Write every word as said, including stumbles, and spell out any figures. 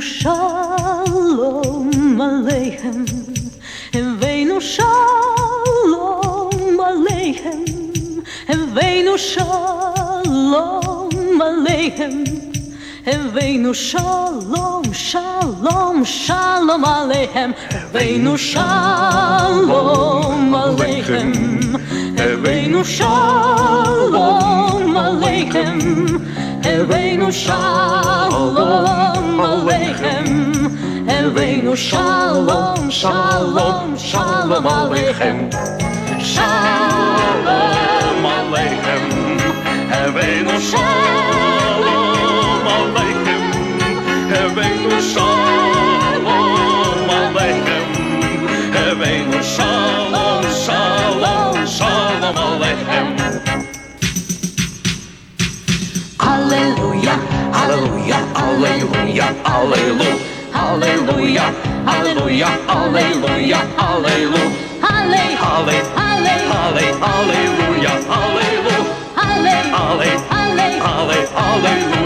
Shalom Aleichem, Eveinu Shalom Aleichem, Eveinu Shalom Aleichem, Eveinu Shalom, Shalom, Shalom Aleichem, Eveinu Shalom Aleichem, Eveinu Shalom Aleichem, Eveinu Shalom Aleichem, Eveinu Shalom, Shalom, Shalom Aleichem, Shalom Aleichem, Eveinu Shalom Aleichem, Eveinu Shalom Aleichem, Eveinu Shalom, Shalom, Shalom Aleichem. Alleluia, Alleluia, Alleluia, Alleluia, Alleluia, Alleluia, Alleluia, Alleluia, Halle, Halle, Halle, Halle, Alleluia, Alleluia, Halle, Halle, Halle, Halle, Alleluia.